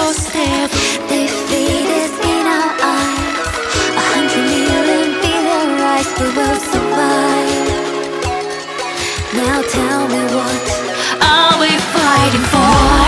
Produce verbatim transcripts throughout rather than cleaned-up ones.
doorstep. Defeat is in our eyes. A hundred million billion rise, we will survive. Now tell me, what are we fighting for?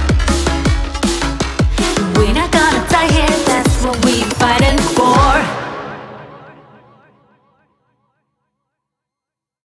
We're not gonna die here, that's what we're fighting for.